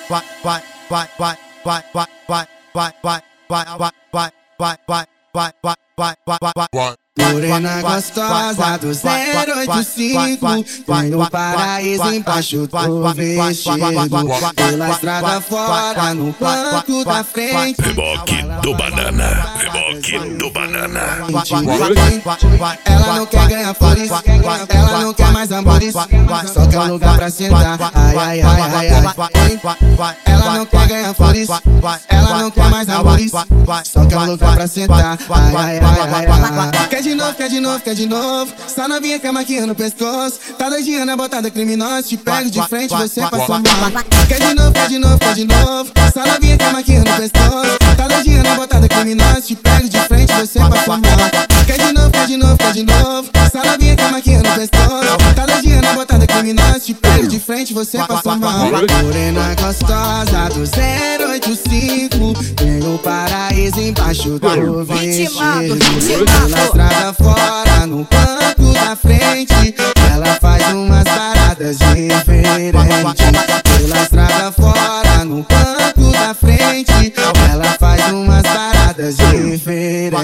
Morena gostosa do 085, tem no paraíso embaixo do vestido. Pela estrada fora, no banco da frente. Reboque do banana, reboque do banana. Ela não quer ganhar flores, ela não quer mais amores, só quer um lugar pra sentar. Ai, ai, ai, ai, ai. Ela não quer ganhar flores, ela não quer mais amores, só quer um lugar pra sentar. Ai, ai, ai, ai, ai. Quer de novo, quer de novo, quer de novo. Só novinha com a maquinha no pescoço. Tá doidinha na botada criminosa. Te pego de frente, você passa mal. Quer de novo, quer de novo, quer de novo. Só novinha com a maquinha no pescoço. Tá doidinha na botada criminosa. Te pego de frente, você passa mal. Quer de novo, quer de novo, quer de novo. Só novinha com a maquinha no pescoço. Tá doidinha na botada criminosa. Te pego de frente, você passa mal. Morena gostosa do 085, tem o paraíso embaixo do vestido. Na estrada fora, no banco da frente, ela faz umas paradas diferentes. Pela estrada fora, no banco da frente, ela faz umas paradas diferentes.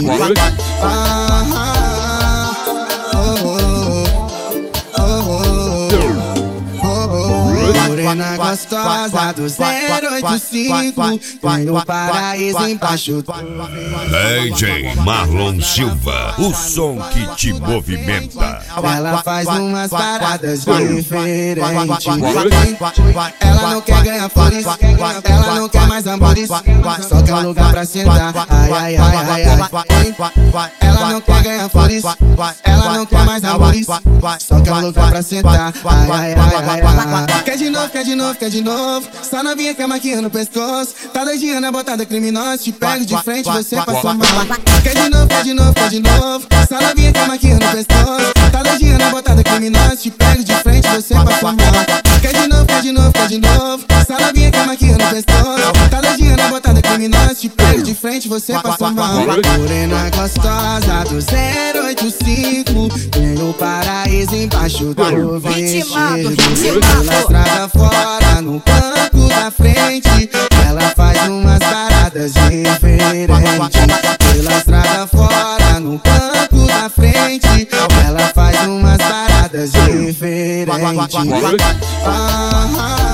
Morena gostosa do 085, tem no paraíso embaixo. DJ Marlon Silva, o som que te movimenta. Ela faz umas paradas diferentes. Ela não quer ganhar flores, ela não quer mais amores, só quer um lugar pra sentar. Ai, ai, ai, ai, ai. Ela não quer ganhar flores, ela não quer mais amores, só quer um lugar pra sentar. Ai, ai, ai, ai, ai. Quer de novo, quer de novo, quer de novo. Só novinha com a maquinha no pescoço. Tá doidinha na botada criminosa. Te pego de frente, você passa mal. Quer de novo, quer de novo, quer de novo. Só novinha com a maquinha no pescoço. Tá doidinha na botada criminosa. Te pego de frente, você passa mal. Quer de novo, quer de novo, quer de novo. Só novinha com a maquinha no pescoço. Tá doidinha na botada criminosa. Te pego de frente, você passa mal. Morena gostosa do 085, tem o paraíso embaixo do vestido. Na estrada fora, no banco da frente, ela faz umas paradas diferentes. Pela estrada fora, no banco da frente, ela faz umas paradas diferentes.